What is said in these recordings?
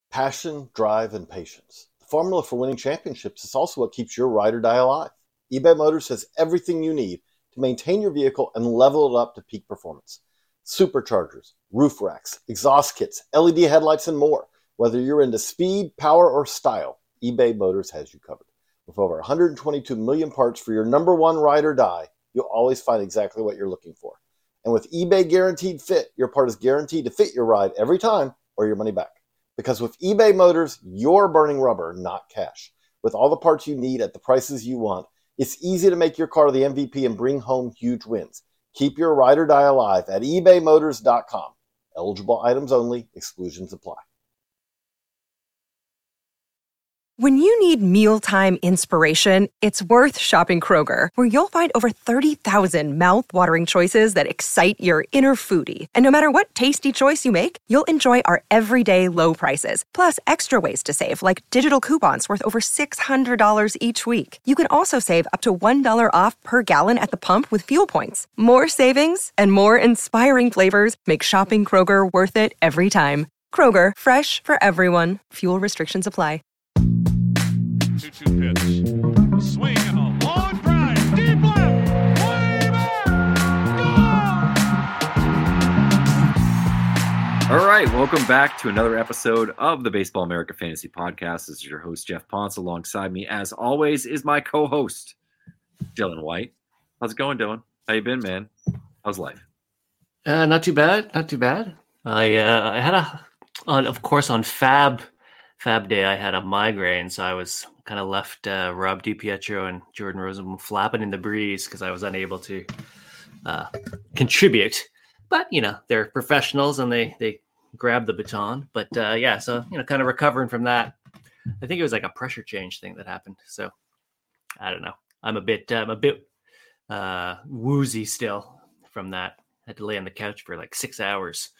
Passion, drive, and patience. The formula for winning championships is also what keeps your ride or die alive. eBay Motors has everything you need to maintain your vehicle and level it up to peak performance. Superchargers, roof racks, exhaust kits, LED headlights, and more. Whether you're into speed, power, or style, eBay Motors has you covered. With over 122 million parts for your number one ride or die, you'll always find exactly what you're looking for. And with eBay Guaranteed Fit, your part is guaranteed to fit your ride every time or your money back. Because with eBay Motors, you're burning rubber, not cash. With all the parts you need at the prices you want, it's easy to make your car the MVP and bring home huge wins. Keep your ride or die alive at ebaymotors.com. Eligible items only. Exclusions apply. When you need mealtime inspiration, it's worth shopping Kroger, where you'll find over 30,000 mouth-watering choices that excite your inner foodie. And no matter what tasty choice you make, you'll enjoy our everyday low prices, plus extra ways to save, like digital coupons worth over $600 each week. You can also save up to $1 off per gallon at the pump with fuel points. More savings and more inspiring flavors make shopping Kroger worth it every time. Kroger, fresh for everyone. Fuel restrictions apply. 2-2 pitch. Swing and a long drive. Deep left. Way back. All right. Welcome back to another episode of the Baseball America Fantasy Podcast. This is your host, Jeff Ponce. Alongside me, as always, is my co-host, Dylan White. How's it going, Dylan? How you been, man? How's life? Not too bad. Not too bad. I had on Fab Day, I had a migraine, so I was kind of left Rob DiPietro and Jordan Rosenblum flapping in the breeze because I was unable to contribute. But, they're professionals and they grab the baton. But, so, kind of recovering from that. I think it was like a pressure change thing that happened. So, I don't know. I'm a bit woozy still from that. I had to lay on the couch for like 6 hours.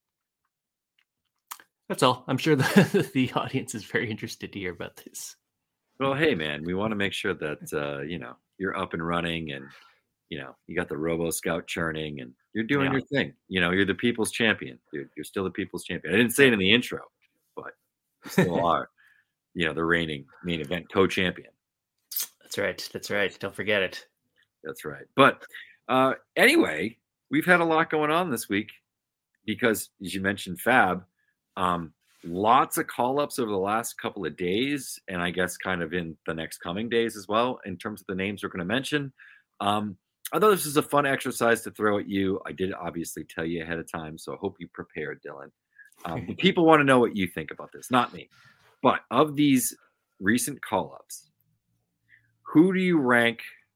That's all. I'm sure the audience is very interested to hear about this. Well, hey, man, we want to make sure that, you're up and running and, you got the Robo Scout churning and you're doing your thing. You're the people's champion, dude. You're still the people's champion. I didn't say it in the intro, but you still are, the reigning main event co-champion. That's right. Don't forget it. That's right. But anyway, we've had a lot going on this week because, as you mentioned, Fab, lots of call-ups over the last couple of days, and I guess kind of in the next coming days as well, in terms of the names we're going to mention. Although this is a fun exercise to throw at you, I did obviously tell you ahead of time, so I hope you prepared, Dylan. The people want to know what you think about this, not me. But of these recent call-ups, who do you rank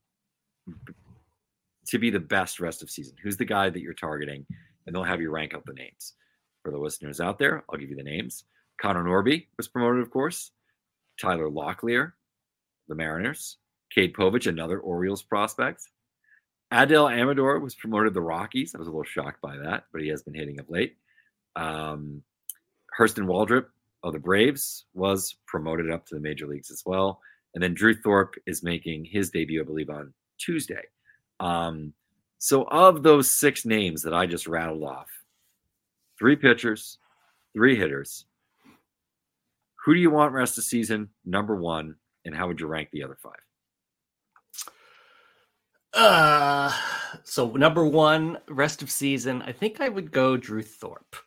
to be the best rest of season? Who's the guy that you're targeting? And they'll have you rank up the names. For the listeners out there, I'll give you the names. Connor Norby was promoted, of course. Tyler Locklear, the Mariners. Cade Povich, another Orioles prospect. Adel Amador was promoted to the Rockies. I was a little shocked by that, but he has been hitting of late. Hurston Waldrop of the Braves was promoted up to the major leagues as well. And then Drew Thorpe is making his debut, I believe, on Tuesday. So of those 6 names that I just rattled off, 3 pitchers, 3 hitters. Who do you want rest of season, number 1, and how would you rank the other 5? So number 1, rest of season, I think I would go Drew Thorpe.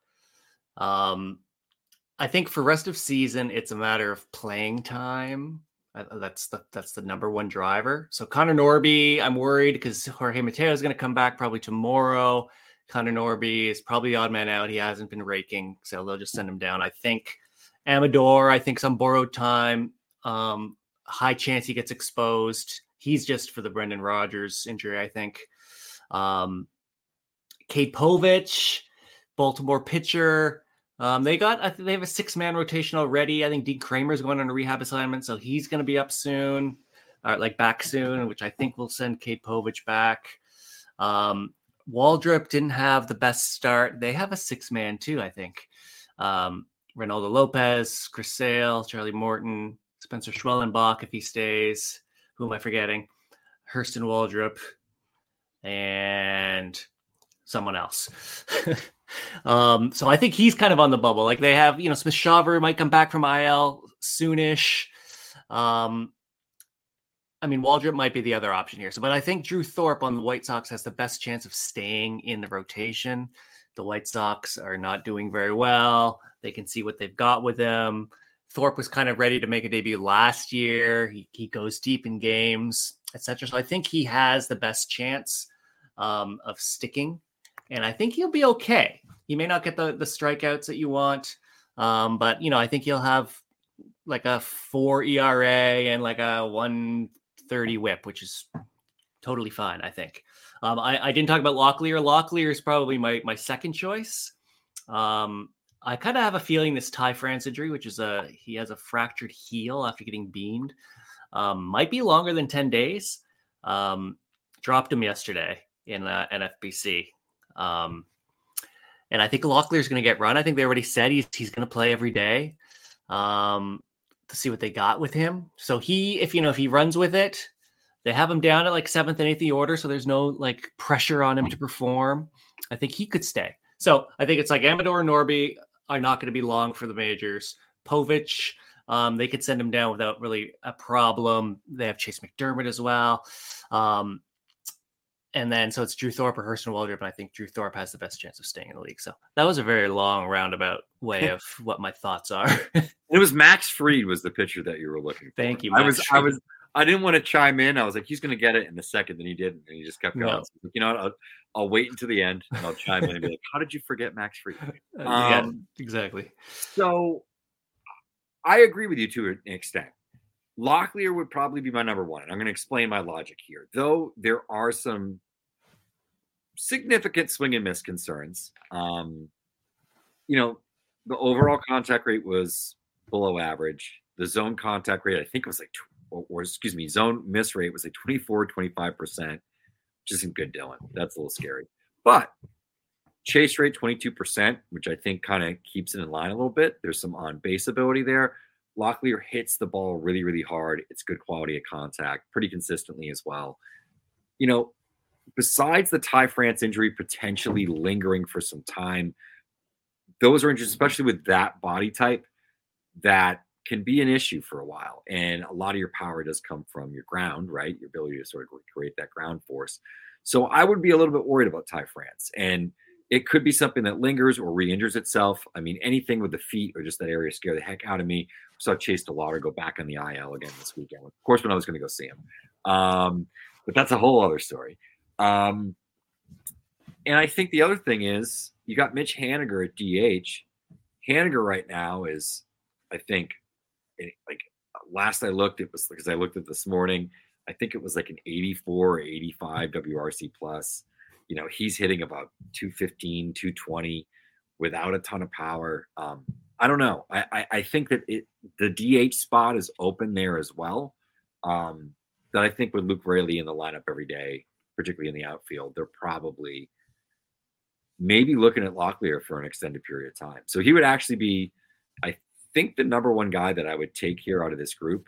I think for rest of season, it's a matter of playing time. That's the number 1 driver. So Connor Norby, I'm worried because Jorge Mateo is going to come back probably tomorrow. Connor Norby is probably the odd man out. He hasn't been raking, so they'll just send him down. I think Amador, some borrowed time. High chance he gets exposed. He's just for the Brendan Rodgers injury, I think. Cade Povich, Baltimore pitcher. They have a 6-man rotation already. I think Dean Kramer's going on a rehab assignment, so he's going to be up soon, back soon, which I think will send Cade Povich back. Waldrop didn't have the best start. They have a 6-man too, I think. Reynaldo Lopez, Chris Sale, Charlie Morton, Spencer Schwellenbach if he stays. Who am I forgetting? Hurston Waldrop and someone else. So I think he's kind of on the bubble. Like they have, Smith-Shawver might come back from IL soonish. Waldrop might be the other option here. But I think Drew Thorpe on the White Sox has the best chance of staying in the rotation. The White Sox are not doing very well. They can see what they've got with him. Thorpe was kind of ready to make a debut last year. He goes deep in games, etc. So I think he has the best chance of sticking. And I think he'll be okay. He may not get the strikeouts that you want. But, I think he'll have like a 4 ERA and like a 130 whip, which is totally fine, I think. I didn't talk about Locklear. Locklear is probably my second choice. I kind of have a feeling this Ty France injury, which is he has a fractured heel after getting beamed, might be longer than 10 days. Dropped him yesterday in NFBC. And I think Locklear is going to get run. I think they already said he's going to play every day to see what they got with him. So if he runs with it, they have him down at like 7th and 8th order. So there's no like pressure on him to perform. I think he could stay. So I think it's like Amador and Norby are not going to be long for the majors. Povich, they could send him down without really a problem. They have Chase McDermott as well. And then, so it's Drew Thorpe or Hurston Waldrop, and I think Drew Thorpe has the best chance of staying in the league. So that was a very long roundabout way of what my thoughts are. It was Max Fried was the pitcher that you were looking for. Thank you, Max. I didn't want to chime in. I was like, he's going to get it in a second. Then he didn't, and he just kept going. No. So, you know what? I'll wait until the end, and I'll chime in and be like, how did you forget Max Fried? Yeah, exactly. So I agree with you to an extent. Locklear would probably be my number one, and I'm going to explain my logic here. Though there are some significant swing and miss concerns. The overall contact rate was below average. The zone contact rate, I think, was like, zone miss rate was like 25%, which isn't good, Dylan. That's a little scary. But chase rate 22%, which I think kind of keeps it in line a little bit. There's some on-base ability there. Locklear hits the ball really, really hard. It's good quality of contact, pretty consistently as well. Besides the Ty France injury potentially lingering for some time, those are injuries, especially with that body type, that can be an issue for a while. And a lot of your power does come from your ground, right? Your ability to sort of create that ground force. So I would be a little bit worried about Ty France. And it could be something that lingers or re-injures itself. I mean, anything with the feet or just that area scare the heck out of me. We saw Chase DeLauder go back on the IL again this weekend. Of course, when I was going to go see him. But that's a whole other story. And I think the other thing is you got Mitch Haniger at DH. Haniger right now is, I think, like last I looked, it was because I looked at this morning, I think it was like an 84 or 85 WRC plus. He's hitting about 215, 220 without a ton of power. I don't know. I think that the DH spot is open there as well. That I think with Luke Raley in the lineup every day, particularly in the outfield, they're probably maybe looking at Locklear for an extended period of time. So he would actually be, I think, the number one guy that I would take here out of this group,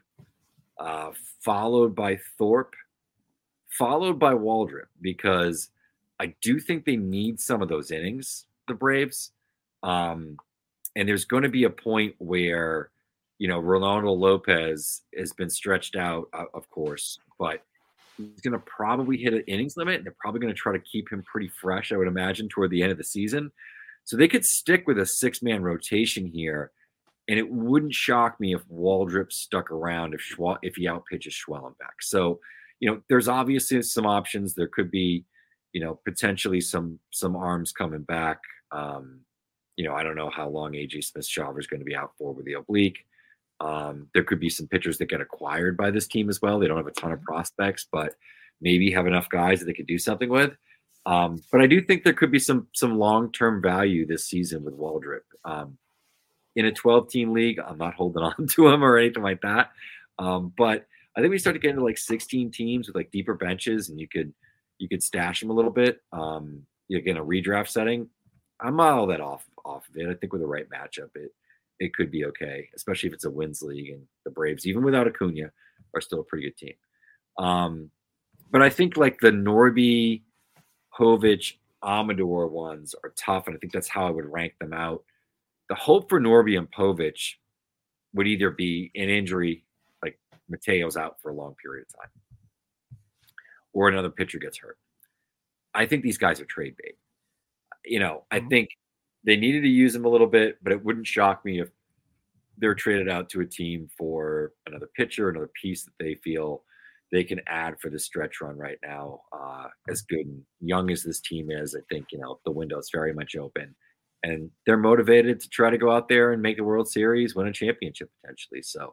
followed by Thorpe, followed by Waldrop, because I do think they need some of those innings, the Braves. And there's going to be a point where, Ronaldo Lopez has been stretched out, of course, but he's going to probably hit an innings limit, and they're probably going to try to keep him pretty fresh, I would imagine, toward the end of the season. So they could stick with a 6-man rotation here, and it wouldn't shock me if Waldrop stuck around if he outpitches Schwellenbeck. So, there's obviously some options. There could be, potentially some arms coming back. I don't know how long AJ Smith-Shawver is going to be out for with the oblique. There could be some pitchers that get acquired by this team as well. They don't have a ton of prospects, but maybe have enough guys that they could do something with. But I do think there could be some long-term value this season with Waldrop. In a 12-team league, I'm not holding on to him or anything like that. But I think we start to get into like 16 teams with like deeper benches, and you could stash him a little bit. Again, a redraft setting, I'm not all that off of it. I think with the right matchup, it could be okay, especially if it's a wins league, and the Braves, even without Acuna, are still a pretty good team. But I think like the Norby, Povich, Amador ones are tough, and I think that's how I would rank them out. The hope for Norby and Povich would either be an injury, like Mateo's out for a long period of time, or another pitcher gets hurt. I think these guys are trade bait. I think they needed to use them a little bit, but it wouldn't shock me if they're traded out to a team for another pitcher, another piece that they feel they can add for the stretch run right now. As good and young as this team is, I think, the window is very much open. And they're motivated to try to go out there and make the World Series, win a championship potentially. So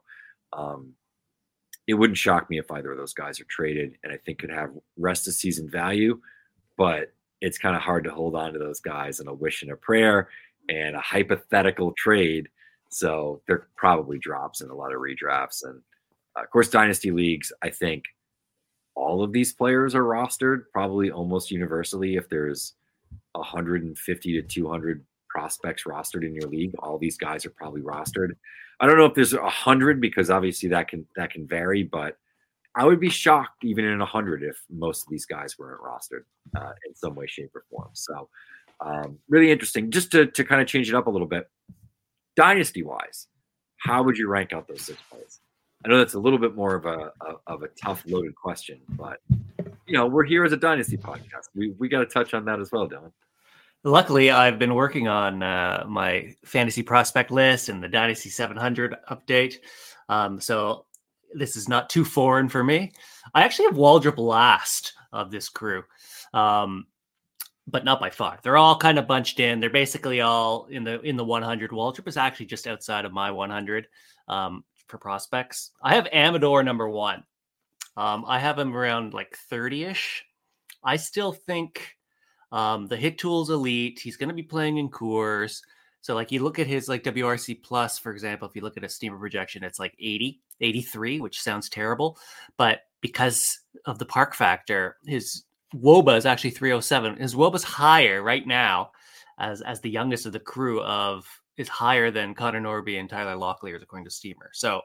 it wouldn't shock me if either of those guys are traded, and I think could have rest of season value. But it's kind of hard to hold on to those guys in a wish and a prayer and a hypothetical trade. So there probably drops in a lot of redrafts. And of course, dynasty leagues, I think all of these players are rostered probably almost universally. If there's 150 to 200 prospects rostered in your league, all these guys are probably rostered. I don't know if there's 100 because obviously that can vary, but I would be shocked even in 100 if most of these guys weren't rostered in some way, shape, or form. So really interesting. Just to kind of change it up a little bit, dynasty-wise, how would you rank out those 6 players? I know that's a little bit more of a tough, loaded question, but we're here as a dynasty podcast. We got to touch on that as well, Dylan. Luckily, I've been working on my fantasy prospect list and the Dynasty 700 update. So this is not too foreign for me. I actually have Waldrop last of this crew, but not by far. They're all kind of bunched in. They're basically all in the 100. Waldrop is actually just outside of my 100 for prospects. I have Amador number 1. I have him around like 30-ish. I still think the hit tool's elite. He's going to be playing in Coors. So like you look at his like WRC plus, for example, if you look at a steamer projection, it's like 80, 83, which sounds terrible. But because of the park factor, his WOBA is actually 307. His WOBA is higher right now as the youngest of the crew is higher than Connor Norby and Tyler Locklear, according to Steamer. So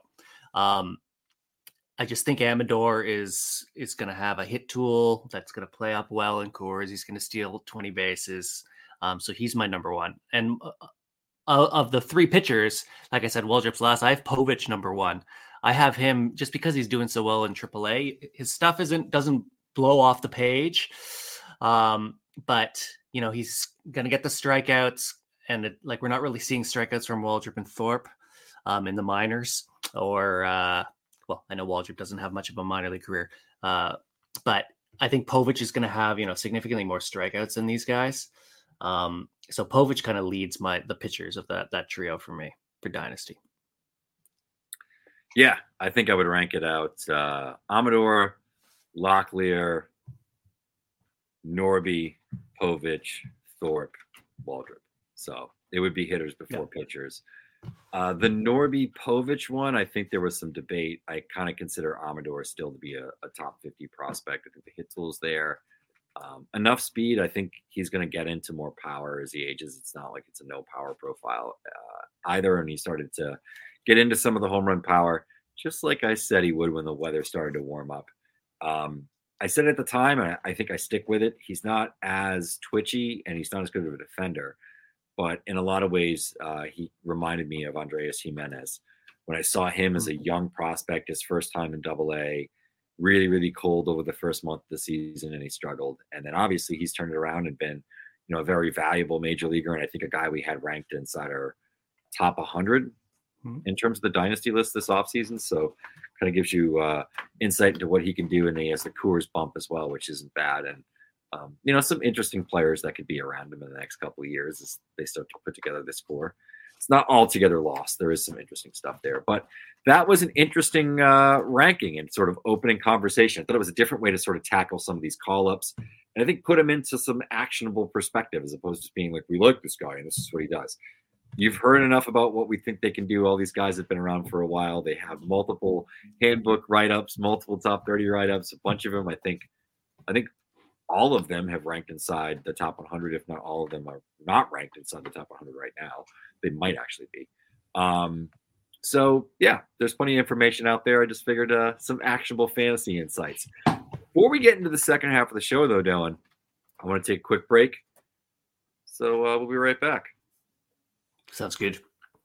I just think Amador is going to have a hit tool that's going to play up well in Coors. He's going to steal 20 bases. So he's my number 1. And of the 3 pitchers, like I said, Waldrop's last, I have Povich number 1. I have him just because he's doing so well in AAA. His stuff doesn't blow off the page. But he's going to get the strikeouts, and we're not really seeing strikeouts from Waldrop and Thorpe in the minors, or well, I know Waldrop doesn't have much of a minor league career, but I think Povich is going to have significantly more strikeouts than these guys. So Povich kind of leads the pitchers of that trio for me for Dynasty. Yeah, I think I would rank it out. Amador, Locklear, Norby, Povich, Thorpe, Waldrop. So it would be hitters before pitchers. The Norby Povich one, I think there was some debate. I kind of consider Amador still to be a top 50 prospect. I think the hit tool's there. Enough speed. I think he's going to get into more power as he ages. It's not like it's a no power profile either. And he started to get into some of the home run power, just like I said he would when the weather started to warm up. I said at the time, and I think I stick with it, he's not as twitchy and he's not as good of a defender. But in a lot of ways, he reminded me of Andreas Jimenez. When I saw him as a young prospect, his first time in AA, really, really cold over the first month of the season, and he struggled. And then obviously he's turned it around and been, a very valuable major leaguer. And I think a guy we had ranked inside our top 100 in terms of the dynasty list this offseason. So kind of gives you insight into what he can do. And he has the Coors bump as well, which isn't bad. And some interesting players that could be around him in the next couple of years as they start to put together this core. It's not altogether lost. There is some interesting stuff there. But that was an interesting ranking and sort of opening conversation. I thought it was a different way to sort of tackle some of these call-ups. And I think put them into some actionable perspective as opposed to being like, we like this guy and this is what he does. You've heard enough about what we think they can do. All these guys have been around for a while. They have multiple handbook write-ups, multiple top 30 write-ups, a bunch of them. I think all of them have ranked inside the top 100, if not all of them are not ranked inside the top 100 right now. They might actually be. So, yeah, there's plenty of information out there. I just figured some actionable fantasy insights. Before we get into the second half of the show, though, Dylan, I want to take a quick break. So we'll be right back. Sounds good.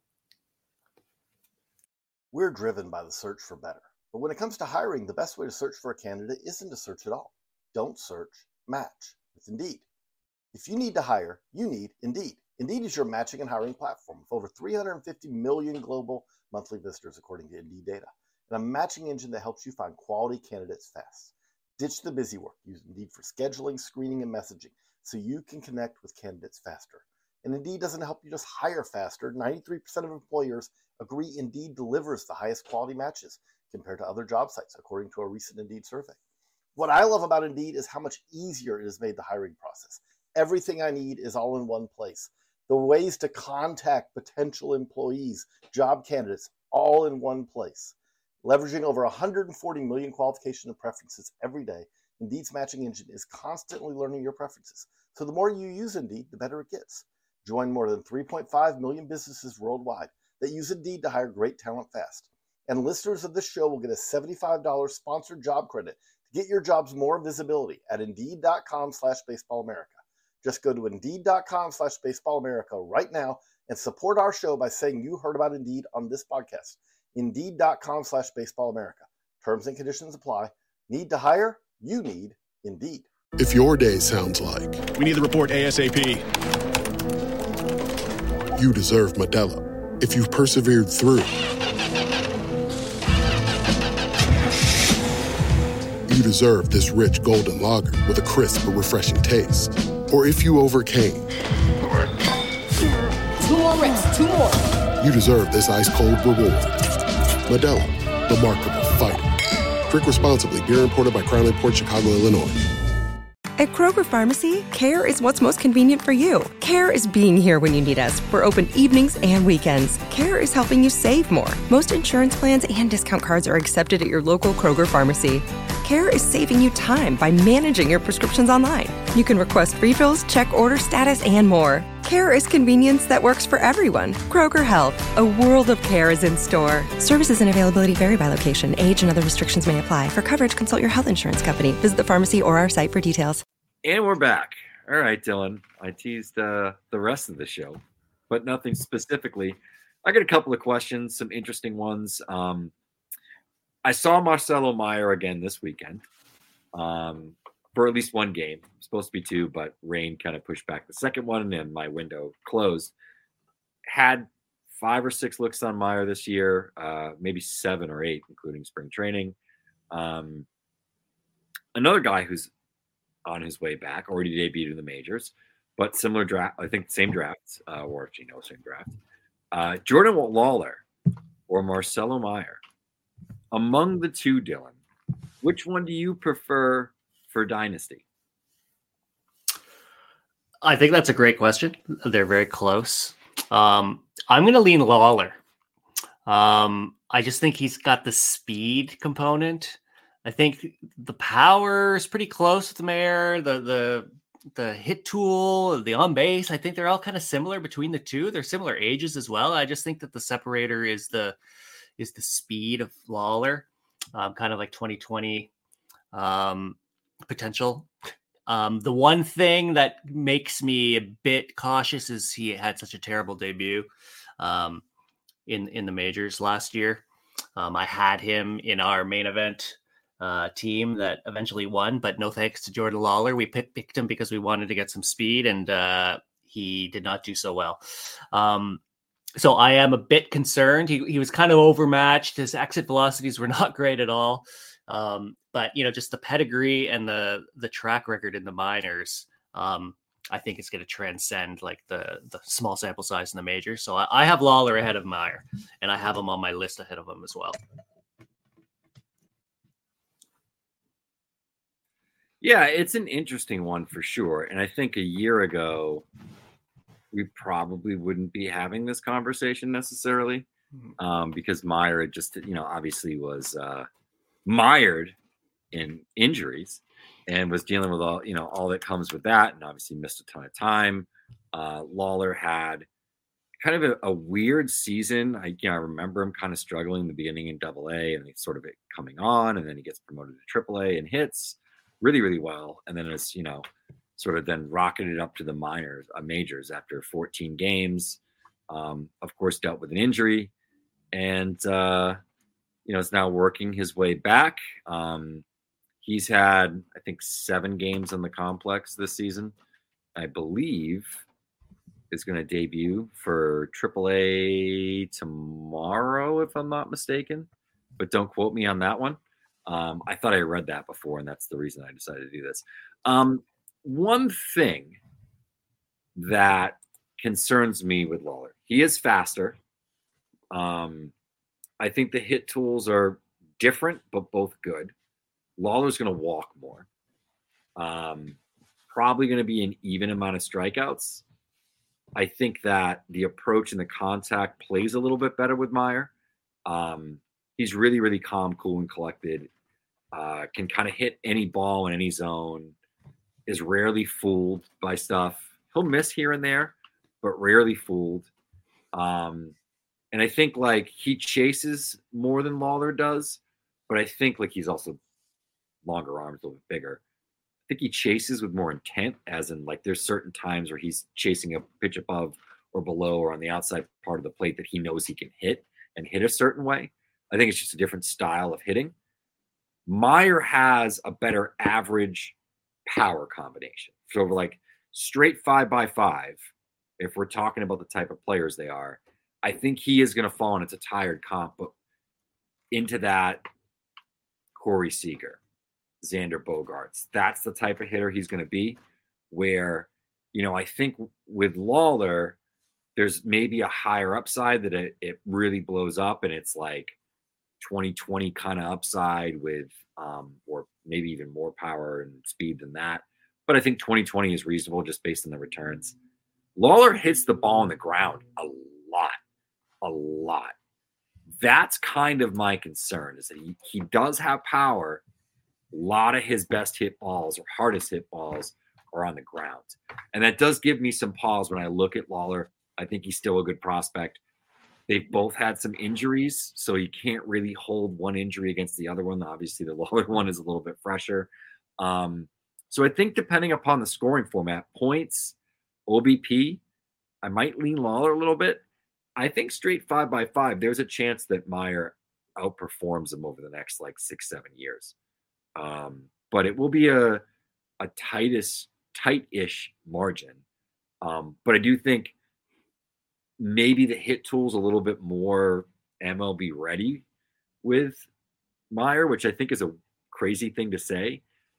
We're driven by the search for better. But when it comes to hiring, the best way to search for a candidate isn't to search at all. Don't search, match with Indeed. If you need to hire, you need Indeed. Indeed is your matching and hiring platform with over 350 million global monthly visitors, according to Indeed data, and a matching engine that helps you find quality candidates fast. Ditch the busy work. Use Indeed for scheduling, screening, and messaging so you can connect with candidates faster. And Indeed doesn't help you just hire faster. 93% of employers agree Indeed delivers the highest quality matches compared to other job sites, according to a recent Indeed survey. What I love about Indeed is how much easier it has made the hiring process. Everything I need is all in one place. The ways to contact potential employees, job candidates, all in one place. Leveraging over 140 million qualifications and preferences every day, Indeed's matching engine is constantly learning your preferences. So the more you use Indeed, the better it gets. Join more than 3.5 million businesses worldwide that use Indeed to hire great talent fast. And listeners of this show will get a $75 sponsored job credit to get your jobs more visibility at Indeed.com/BaseballAmerica. Just go to Indeed.com/BaseballAmerica right now and support our show by saying you heard about Indeed on this podcast. Indeed.com/BaseballAmerica. Terms and conditions apply. Need to hire? You need Indeed. If your day sounds like we need the report ASAP, you deserve Modelo. If you've persevered through, you deserve this rich golden lager with a crisp but refreshing taste. Or if you overcame, 2 more reps, 2 more. You deserve this ice-cold reward. Modelo, the Markable Fighter. Drink responsibly. Beer imported by Crown Imports, Chicago, Illinois. At Kroger Pharmacy, care is what's most convenient for you. Care is being here when you need us. We're open evenings and weekends. Care is helping you save more. Most insurance plans and discount cards are accepted at your local Kroger Pharmacy. Care is saving you time by managing your prescriptions online. You can request refills, check order status, and more. Care is convenience that works for everyone. Kroger Health, a world of care is in store. Services and availability vary by location. Age and other restrictions may apply. For coverage, consult your health insurance company. Visit the pharmacy or our site for details. And we're back. All right, Dylan. I teased the rest of the show, but nothing specifically. I got a couple of questions, some interesting ones. I saw Marcelo Meyer again this weekend for at least one game. Supposed to be 2, but rain kind of pushed back the second one, and my window closed. Had 5 or 6 looks on Meyer this year, maybe 7 or 8, including spring training. Another guy who's on his way back, already debuted in the majors, but similar draft, I think same draft, or actually no, same draft. Jordan Lawler or Marcelo Meyer. Among the two, Dylan, which one do you prefer for Dynasty? I think that's a great question. They're very close. I'm going to lean Lawler. I just think he's got the speed component. I think the power is pretty close with Meyer. The hit tool, the on base, I think they're all kind of similar between the two. They're similar ages as well. I just think that the separator is the speed of Lawler, kind of like 2020 potential. The one thing that makes me a bit cautious is he had such a terrible debut in the majors last year. I had him in our main event team that eventually won, but no thanks to Jordan Lawler. We picked him because we wanted to get some speed, and he did not do so well. So I am a bit concerned. He was kind of overmatched. His exit velocities were not great at all. But just the pedigree and the track record in the minors, I think it's going to transcend like the small sample size in the majors. So I have Lawler ahead of Meyer, and I have him on my list ahead of him as well. Yeah, it's an interesting one for sure. And I think a year ago, we probably wouldn't be having this conversation necessarily because Meyer had just, obviously was mired in injuries and was dealing with all that comes with that, and obviously missed a ton of time. Lawler had kind of a weird season. I remember him kind of struggling in the beginning in AA, and sort of it coming on, and then he gets promoted to AAA and hits really, really well. And then as sort of then rocketed up to the majors after 14 games. Of course, dealt with an injury, and is now working his way back. He's had, I think, 7 games in the complex this season. I believe is going to debut for AAA tomorrow, if I'm not mistaken, but don't quote me on that one. I thought I read that before, and that's the reason I decided to do this. One thing that concerns me with Lawler, he is faster. I think the hit tools are different, but both good. Lawler's going to walk more. Probably going to be an even amount of strikeouts. I think that the approach and the contact plays a little bit better with Meyer. He's really, really calm, cool, and collected. Can kind of hit any ball in any zone. Is rarely fooled by stuff. He'll miss here and there, but rarely fooled. And I think like he chases more than Lawler does, but I think like he's also longer arms, a little bit bigger. I think he chases with more intent, as in like there's certain times where he's chasing a pitch above or below or on the outside part of the plate that he knows he can hit and hit a certain way. I think it's just a different style of hitting. Meyer has a better average power combination. So like straight 5x5, if we're talking about the type of players they are, I think he is going to fall, and it's a tired comp, but into that Corey Seager, Xander Bogaerts. That's the type of hitter he's going to be, where, I think with Lawler, there's maybe a higher upside that it really blows up, and it's like 2020 kind of upside with, or maybe even more power and speed than that. But I think 2020 is reasonable just based on the returns. Lawler hits the ball on the ground a lot. That's kind of my concern, is that he does have power. A lot of his best hit balls or hardest hit balls are on the ground. And that does give me some pause when I look at Lawler. I think he's still a good prospect. They've both had some injuries, so you can't really hold one injury against the other one. Obviously, the Lawler one is a little bit fresher. So I think depending upon the scoring format, points, OBP, I might lean Lawler a little bit. I think straight 5x5, there's a chance that Meyer outperforms him over the next like 6-7 years. But it will be a tight-ish margin. But I do think maybe the hit tool's a little bit more MLB ready with Meyer, which I think is a crazy thing to say.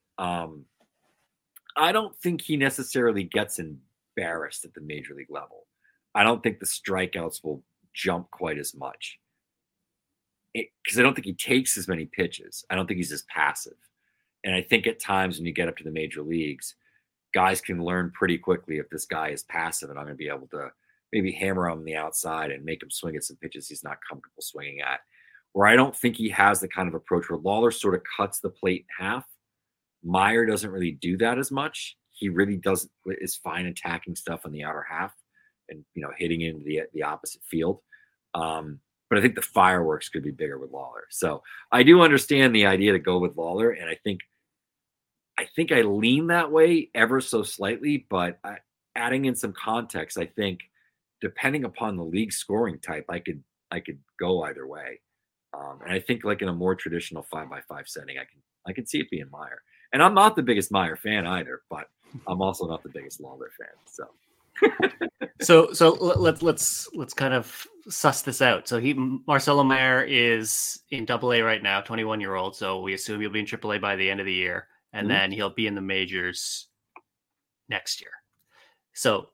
I don't think he necessarily gets embarrassed at the major league level. I don't think the strikeouts will jump quite as much, because I don't think he takes as many pitches. I don't think he's as passive. And I think at times when you get up to the major leagues, guys can learn pretty quickly if this guy is passive, and I'm going to be able to maybe hammer him on the outside and make him swing at some pitches he's not comfortable swinging at. Where I don't think he has the kind of approach where Lawler sort of cuts the plate in half. Meyer doesn't really do that as much. He really is fine attacking stuff on the outer half and, hitting into the opposite field. But I think the fireworks could be bigger with Lawler. So I do understand the idea to go with Lawler, and I think I lean that way ever so slightly, but adding in some context, I think depending upon the league scoring type, I could go either way. And I think like in a more traditional 5x5 setting, I can see it being Meyer. And I'm not the biggest Meyer fan either, but I'm also not the biggest Lawler fan. So let's kind of suss this out. So Marcelo Meyer is in AA right now, 21-year-old. So we assume he'll be in AAA by the end of the year, and then he'll be in the majors next year. So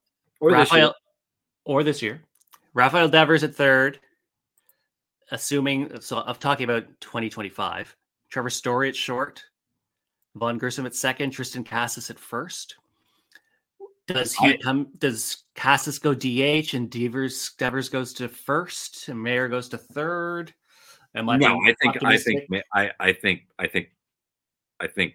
this year, Rafael Devers at third. I'm talking about 2025. Trevor Story at short. Vaughn Grissom at second. Tristan Casas at first. Does Casas go DH and Devers goes to first and Mayer goes to third? I think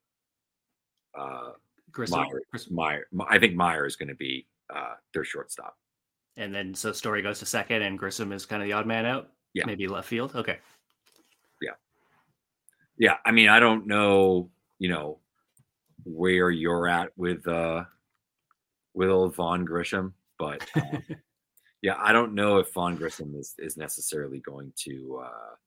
Meyer is going to be their shortstop. And then so Story goes to second and Grissom is kind of the odd man out. Yeah. Maybe left field. Okay. Yeah. I mean, I don't know, where you're at with old Vaughn Grisham, but yeah, I don't know if Vaughn Grisham is necessarily going to.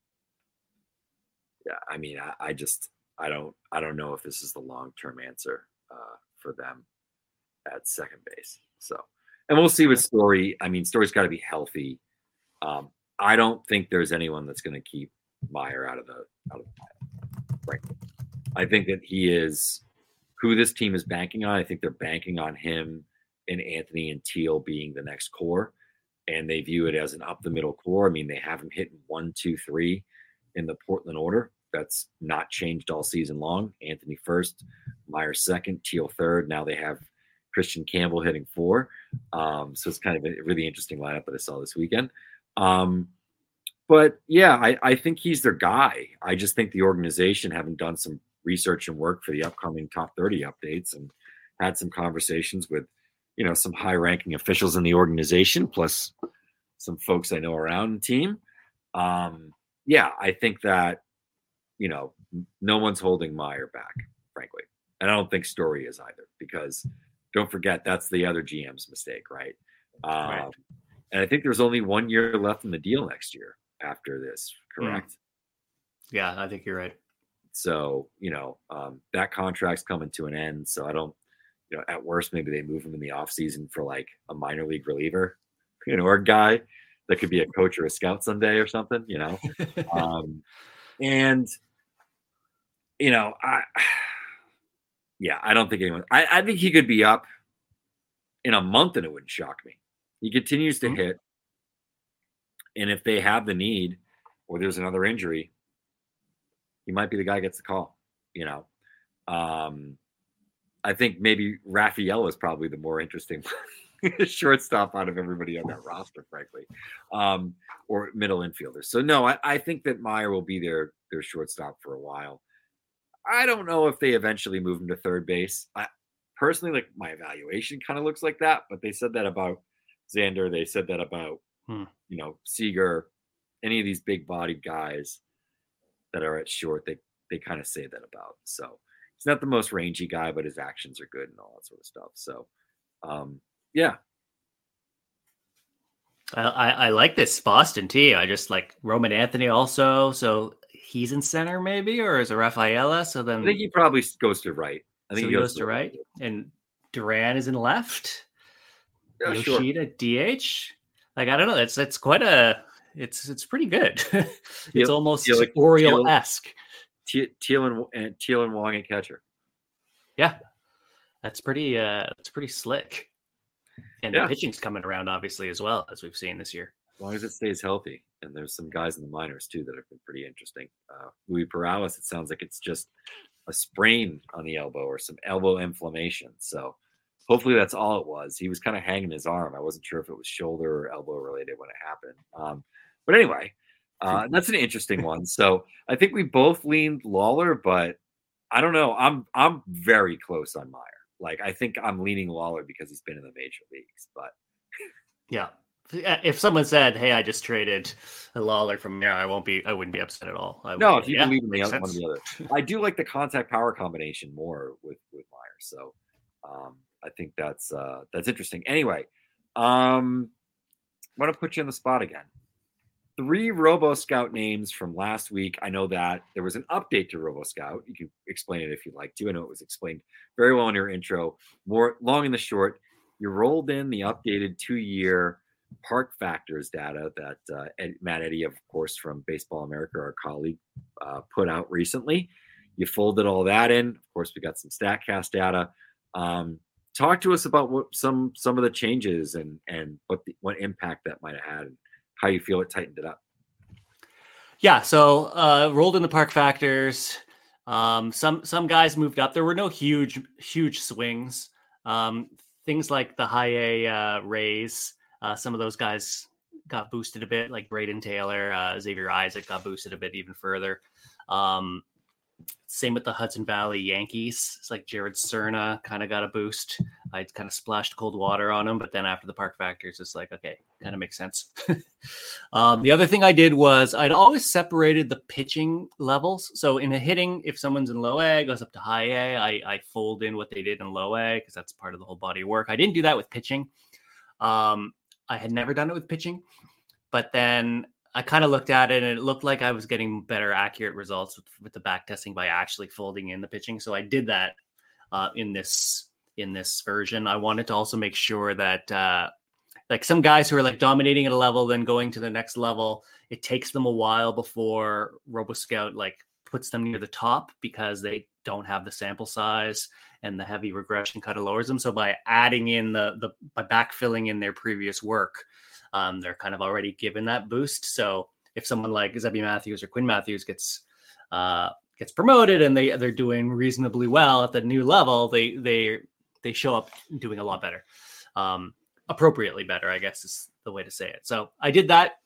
Yeah, I mean, I don't know if this is the long-term answer for them at second base. So, and we'll see with Story. I mean, Story's got to be healthy. I don't think there's anyone that's going to keep Meyer out of the frankly. I think that he is who this team is banking on. I think they're banking on him and Anthony and Teal being the next core, and they view it as an up the middle core. I mean, they have him hitting 1, 2, 3 in the Portland order. That's not changed all season long. Anthony first, Meyer second, Teal third. Now they have Christian Campbell hitting 4. So it's kind of a really interesting lineup that I saw this weekend. But yeah, I think he's their guy. I just think the organization, having done some research and work for the upcoming top 30 updates and had some conversations with, some high ranking officials in the organization, plus some folks I know around the team. Yeah, I think that, no one's holding Meyer back, frankly. And I don't think Story is either, because don't forget, that's the other GM's mistake, right? Right. And I think there's only 1 year left in the deal next year after this, correct? Yeah, I think you're right. So, that contract's coming to an end. So I don't, at worst, maybe they move him in the offseason for like a minor league reliever, or a guy that could be a coach or a scout someday or something, and, I don't think anyone, I think he could be up in a month and it wouldn't shock me. He continues to hit. And if they have the need or there's another injury, he might be the guy who gets the call, I think maybe Raphael is probably the more interesting shortstop out of everybody on that roster, frankly, or middle infielder. So no, I think that Meyer will be their shortstop for a while. I don't know if they eventually move him to third base. I personally, like, my evaluation kind of looks like that, but they said that about Xander. They said that about, Seager, any of these big bodied guys that are at short, they kind of say that about. So he's not the most rangy guy, but his actions are good and all that sort of stuff. So, yeah. I like this Boston tee. I just like Roman Anthony also. So he's in center maybe, or is it Rafaela? So then I think he probably goes to right. I think he goes to right. And Duran is in left. Yeah, Yoshida DH. Like, I don't know. It's quite it's pretty good. It's almost Oriole-esque. Teal and Wong at catcher. Yeah. That's pretty slick. And the pitching's coming around, obviously, as well, as we've seen this year. As long as it stays healthy. And there's some guys in the minors, too, that have been pretty interesting. Louis Perales, it sounds like it's just a sprain on the elbow or some elbow inflammation. So hopefully that's all it was. He was kind of hanging his arm. I wasn't sure if it was shoulder or elbow related when it happened. But anyway, that's an interesting one. So I think we both leaned Lawler, but I don't know. I'm very close on Meyer. Like, I think I'm leaning Lawler because he's been in the major leagues, but yeah. If someone said, "Hey, I just traded a Lawler from there," I wouldn't be upset at all. No, if you believe in one or the other. I do like the contact power combination more with Meyer. So I think that's interesting. Anyway, I'm going to put you on the spot again. 3 RoboScout names from last week. I know that there was an update to RoboScout. You can explain it if you'd like to. I know it was explained very well in your intro. More long and the short, you rolled in the updated 2-year park factors data that Matt Eddy, of course, from Baseball America, our colleague, put out recently. You folded all that in. Of course, we got some StatCast data. Talk to us about what some of the changes and what impact that might have had and how you feel it tightened it up. Yeah, so rolled in the park factors. Some guys moved up. There were no huge swings. Things like the high A Rays. Some of those guys got boosted a bit, like Braden Taylor, Xavier Isaac got boosted a bit even further. Same with the Hudson Valley Yankees. It's like Jared Cerna kind of got a boost. I kind of splashed cold water on him, but then after the park factors, it's like, okay, kind of makes sense. The other thing I did was I'd always separated the pitching levels. So in a hitting, if someone's in low A, goes up to high A, I fold in what they did in low A because that's part of the whole body of work. I didn't do that with pitching. I had never done it with pitching, but then I kind of looked at it and it looked like I was getting better accurate results with the back testing by actually folding in the pitching. So I did that in this version. I wanted to also make sure that like some guys who are like dominating at a level, then going to the next level, it takes them a while before RoboScout like puts them near the top because they don't have the sample size and the heavy regression kind of lowers them. So by adding in by backfilling in their previous work, they're kind of already given that boost. So if someone like Zebby Matthews or Quinn Matthews gets promoted and they're doing reasonably well at the new level, they show up doing a lot better, appropriately better, I guess is the way to say it. So I did that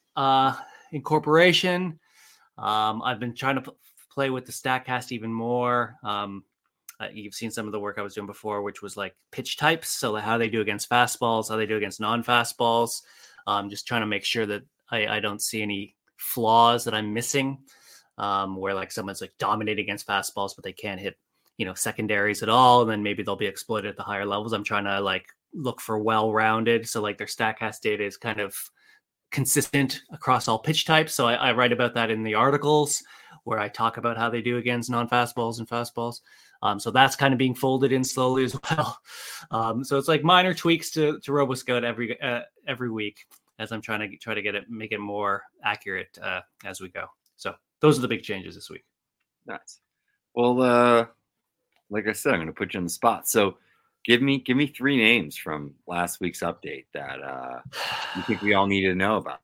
incorporation. I've been trying to play with the StatCast even more. You've seen some of the work I was doing before, which was like pitch types. So how they do against fastballs, how they do against non-fastballs. Just trying to make sure that I don't see any flaws that I'm missing, where like someone's like dominating against fastballs, but they can't hit, secondaries at all. And then maybe they'll be exploited at the higher levels. I'm trying to like look for well-rounded. So like their StatCast data is kind of consistent across all pitch types. So I write about that in the articles where I talk about how they do against non-fastballs and fastballs. So that's kind of being folded in slowly as well. So it's like minor tweaks to RoboScout every week as I'm trying to get it, make it more accurate as we go. So those are the big changes this week. Nice. Well, like I said, I'm going to put you on the spot. So give me 3 names from last week's update that you think we all need to know about.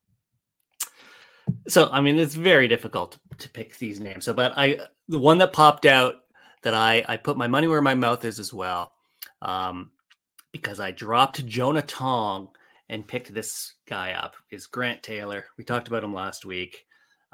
So, I mean, it's very difficult to pick these names. So, but the one that popped out that I put my money where my mouth is as well, because I dropped Jonah Tong and picked this guy up, is Grant Taylor. We talked about him last week.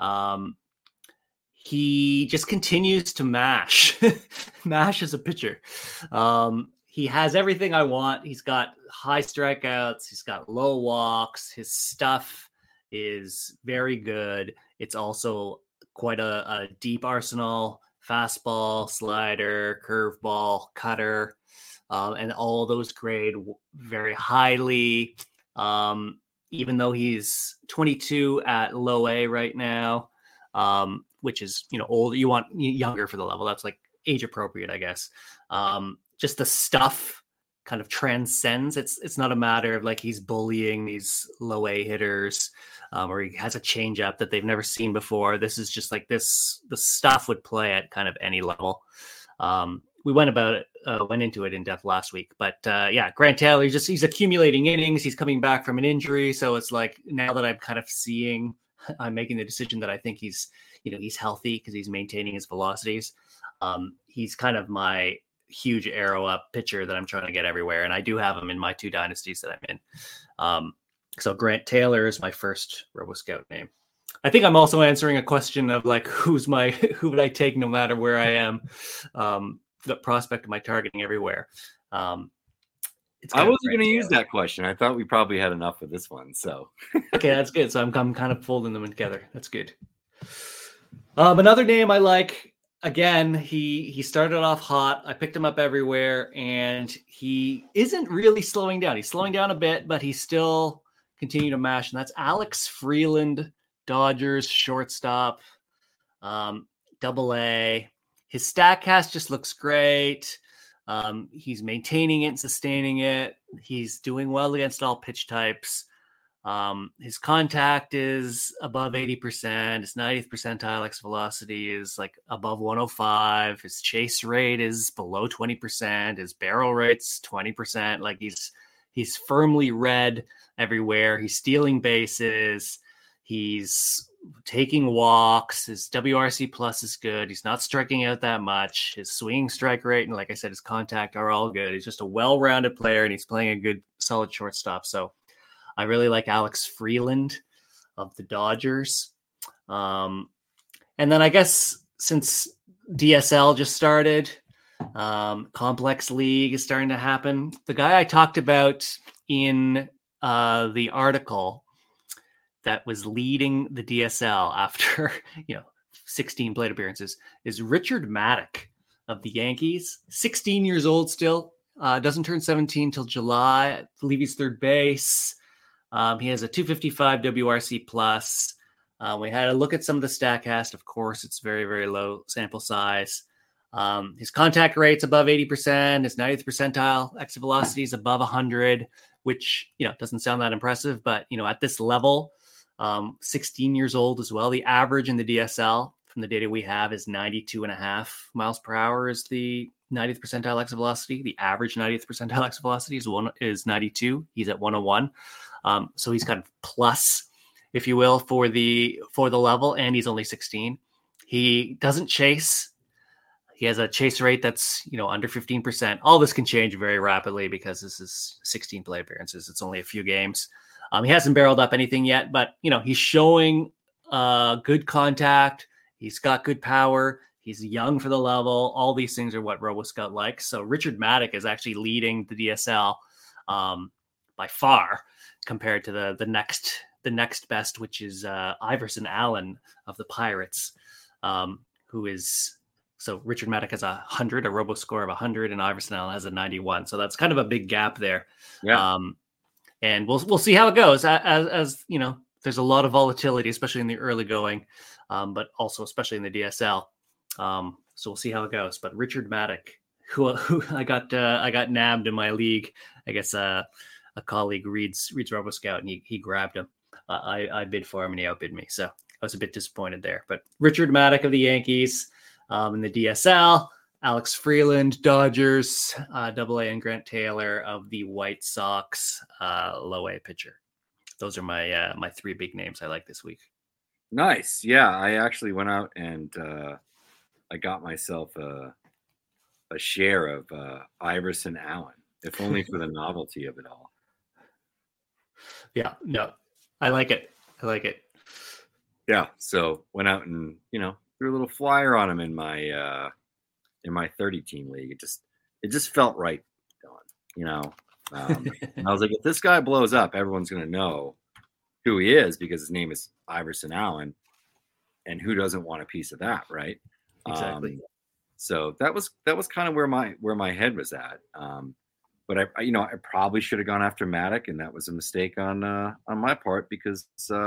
He just continues to mash as a pitcher. He has everything I want. He's got high strikeouts. He's got low walks. His stuff is very good. It's also quite a deep arsenal: fastball, slider, curveball, cutter, and all those grade very highly. Even though he's 22 at low A right now, which is, old, you want younger for the level. That's like age appropriate, I guess. Just the stuff kind of transcends. It's not a matter of like he's bullying these low A hitters, or he has a changeup that they've never seen before. This is just like this. The stuff would play at kind of any level. We went into it in depth last week, but yeah, Grant Taylor, he's accumulating innings. He's coming back from an injury, so it's like now that I'm kind of I'm making the decision that I think he's healthy because he's maintaining his velocities. He's kind of my huge arrow up pitcher that I'm trying to get everywhere, and I do have him in my 2 dynasties that I'm in. So Grant Taylor is my first RoboScout name. I think I'm also answering a question of like who would I take no matter where I am. The prospect of my targeting everywhere. I wasn't going to use that question. I thought we probably had enough of this one. So okay, that's good. So I'm kind of folding them together. That's good. Another name I like. Again, he started off hot. I picked him up everywhere, and he isn't really slowing down. He's slowing down a bit, but he's still continuing to mash. And that's Alex Freeland, Dodgers shortstop, AA. His StatCast just looks great. He's maintaining it and sustaining it. He's doing well against all pitch types. His contact is above 80%. His 90th percentile X velocity is like above 105. His chase rate is below 20%. His barrel rate's 20%. Like he's firmly red everywhere. He's stealing bases. He's taking walks. His WRC plus is good. He's not striking out that much. His swinging strike rate and, like I said, his contact are all good. He's just a well-rounded player, and he's playing a good, solid shortstop. So I really like Alex Freeland of the Dodgers. And then I guess since DSL just started. Complex League is starting to happen. The guy I talked about in the article that was leading the DSL after 16 plate appearances is Richard Maddock of the Yankees. 16 years old still. Doesn't turn 17 till July. I believe he's third base. He has a 255 WRC plus. We had a look at some of the StatCast. Of course, it's very, very low sample size. His contact rate's above 80%. His 90th percentile exit velocity is above 100, which, doesn't sound that impressive. But, at this level, 16 years old as well. The average in the DSL from the data we have is 92.5 miles per hour is the 90th percentile exit velocity. The average 90th percentile exit velocity is 92. He's at 101. So he's kind of plus, if you will, for the level, and he's only 16. He doesn't chase. He has a chase rate that's, under 15%. All this can change very rapidly because this is 16 play appearances. It's only a few games. He hasn't barreled up anything yet, but, he's showing good contact. He's got good power. He's young for the level. All these things are what RoboScout likes. So Richard Maddock is actually leading the DSL by far compared to the next best, which is Iverson Allen of the Pirates, who is... So Richard Maddock has 100, a robo score of 100, and Iverson Allen has a 91. So that's kind of a big gap there. Yeah. And we'll see how it goes. As there's a lot of volatility, especially in the early going, but also especially in the DSL. So we'll see how it goes. But Richard Maddock, who I got nabbed in my league. I guess a colleague reads RoboScout, and he grabbed him. I bid for him, and he outbid me. So I was a bit disappointed there. But Richard Maddock of the Yankees. In the DSL, Alex Freeland, Dodgers, AA, and Grant Taylor of the White Sox, low A pitcher. Those are my three big names I like this week. Nice. Yeah, I actually went out and I got myself a share of Iverson Allen, if only for the novelty of it all. Yeah, no, I like it. Yeah, so went out and, threw a little flyer on him in my 30-team league. It just felt right, Dylan. I was like, if this guy blows up, everyone's going to know who he is because his name is Iverson Allen, and who doesn't want a piece of that, right? Exactly. So that was kind of where my head was at. But I probably should have gone after Maddock, and that was a mistake on my part because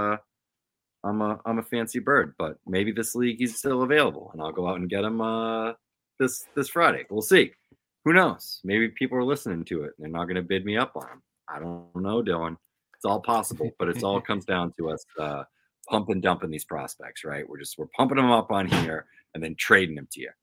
I'm a fancy bird, but maybe this league he's still available, and I'll go out and get him this Friday. We'll see. Who knows? Maybe people are listening to it and they're not going to bid me up on him. I don't know, Dylan. It's all possible, but it's all comes down to us pump and dumping these prospects, right? We're pumping them up on here and then trading them to you.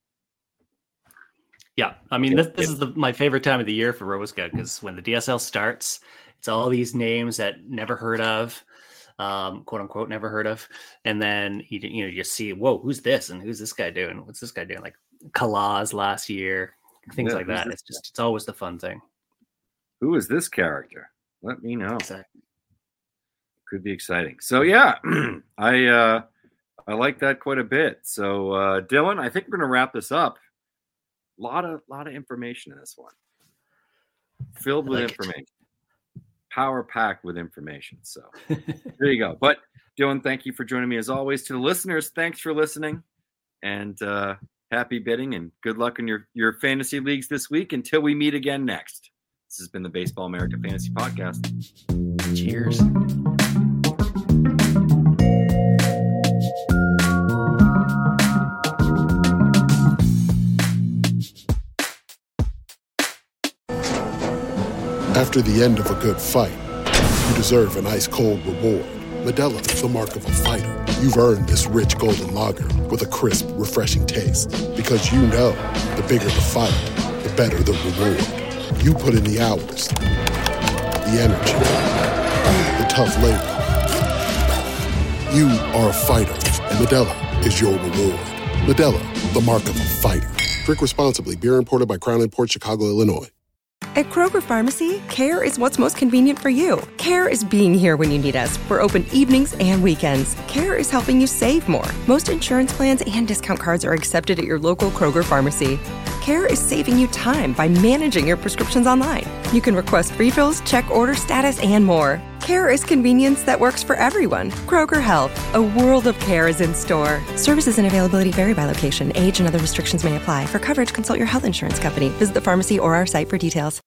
Yeah, I mean, this is my favorite time of the year for RoboScout because when the DSL starts, it's all these names that never heard of. Quote unquote, never heard of. And then you see, whoa, who's this? And who's this guy doing? What's this guy doing? Like Kalaz last year, things like that. It's always the fun thing. Who is this character? Let me know. Exactly. Could be exciting. So yeah, I like that quite a bit. So Dylan, I think we're gonna wrap this up. A lot of information in this one. Filled with information. Power packed with information. So there you go. But Dylan, thank you for joining me as always. To the listeners, thanks for listening, and happy bidding and good luck in your fantasy leagues this week until we meet again next. This has been the Baseball America Fantasy Podcast. Cheers. After the end of a good fight, you deserve an ice-cold reward. Modelo is the mark of a fighter. You've earned this rich golden lager with a crisp, refreshing taste. Because you know, the bigger the fight, the better the reward. You put in the hours, the energy, the tough labor. You are a fighter, and Modelo is your reward. Modelo, the mark of a fighter. Drink responsibly. Beer imported by Crown Imports, Chicago, Illinois. At Kroger Pharmacy, care is what's most convenient for you. Care is being here when you need us. We're open evenings and weekends. Care is helping you save more. Most insurance plans and discount cards are accepted at your local Kroger Pharmacy. Care is saving you time by managing your prescriptions online. You can request refills, check order status, and more. Care is convenience that works for everyone. Kroger Health, a world of care is in store. Services and availability vary by location. Age and other restrictions may apply. For coverage, consult your health insurance company. Visit the pharmacy or our site for details.